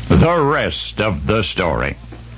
The rest of the story.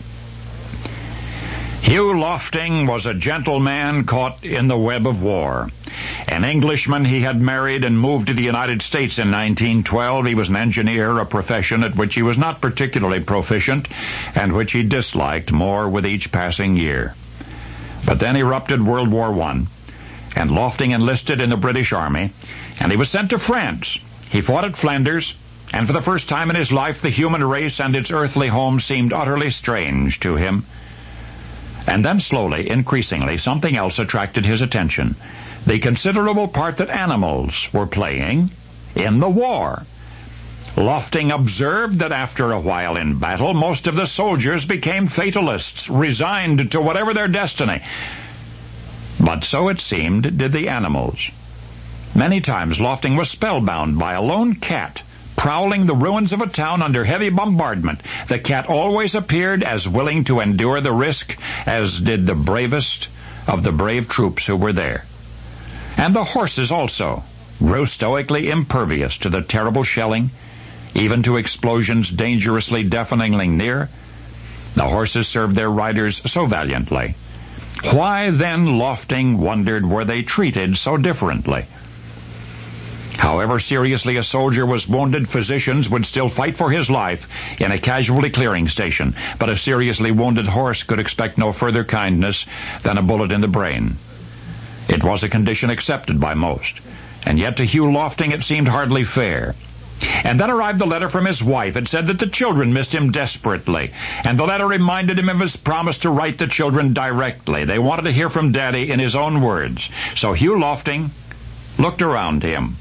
Hugh Lofting was a gentleman caught in the web of war. An Englishman he had married and moved to the United States in 1912. He was an engineer, a profession at which he was not particularly proficient and which he disliked more with each passing year. But then erupted World War I, and Lofting enlisted in the British Army, and he was sent to France. He fought at Flanders, and for the first time in his life the human race and its earthly home seemed utterly strange to him. And then slowly, increasingly, something else attracted his attention. The considerable part that animals were playing in the war. Lofting observed that after a while in battle, most of the soldiers became fatalists, resigned to whatever their destiny. But so it seemed did the animals. Many times Lofting was spellbound by a lone cat prowling the ruins of a town under heavy bombardment. The cat always appeared as willing to endure the risk as did the bravest of the brave troops who were there. And the horses also grew stoically impervious to the terrible shelling, even to explosions dangerously, deafeningly near. The horses served their riders so valiantly. Why then, Lofting wondered, were they treated so differently? However seriously a soldier was wounded, physicians would still fight for his life in a casualty clearing station, but a seriously wounded horse could expect no further kindness than a bullet in the brain. It was a condition accepted by most, and yet to Hugh Lofting it seemed hardly fair. And then arrived a letter from his wife. It said that the children missed him desperately, and the letter reminded him of his promise to write the children directly. They wanted to hear from Daddy in his own words. So Hugh Lofting looked around him.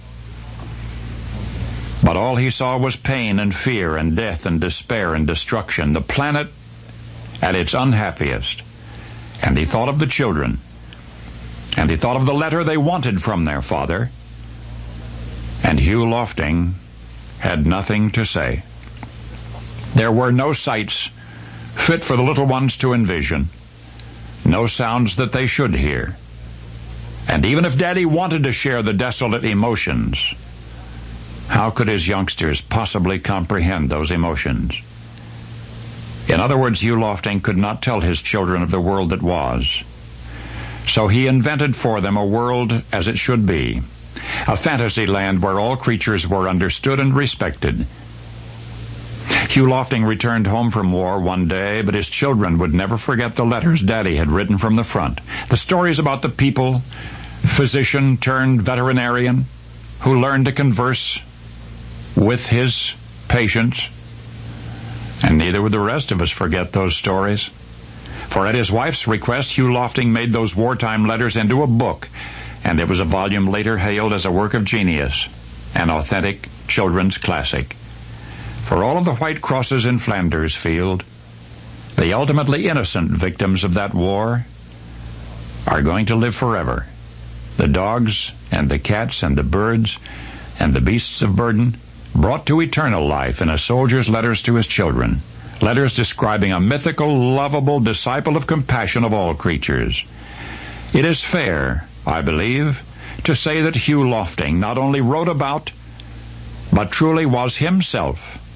But all he saw was pain and fear and death and despair and destruction, the planet at its unhappiest. And he thought of the children, and he thought of the letter they wanted from their father, and Hugh Lofting had nothing to say. There were no sights fit for the little ones to envision, no sounds that they should hear. And even if Daddy wanted to share the desolate emotions, how could his youngsters possibly comprehend those emotions? In other words, Hugh Lofting could not tell his children of the world that was. So he invented for them a world as it should be, a fantasy land where all creatures were understood and respected. Hugh Lofting returned home from war one day, but his children would never forget the letters Daddy had written from the front, the stories about the people, physician turned veterinarian, who learned to converse with his patients. And neither would the rest of us forget those stories. For at his wife's request, Hugh Lofting made those wartime letters into a book, and it was a volume later hailed as a work of genius, an authentic children's classic. For all of the white crosses in Flanders Field, the ultimately innocent victims of that war are going to live forever. The dogs and the cats and the birds and the beasts of burden brought to eternal life in a soldier's letters to his children, letters describing a mythical, lovable disciple of compassion of all creatures. It is fair, I believe, to say that Hugh Lofting not only wrote about, but truly was himself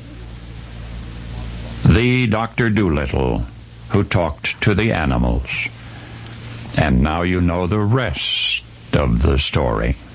the Dr. Dolittle who talked to the animals. And now you know the rest of the story.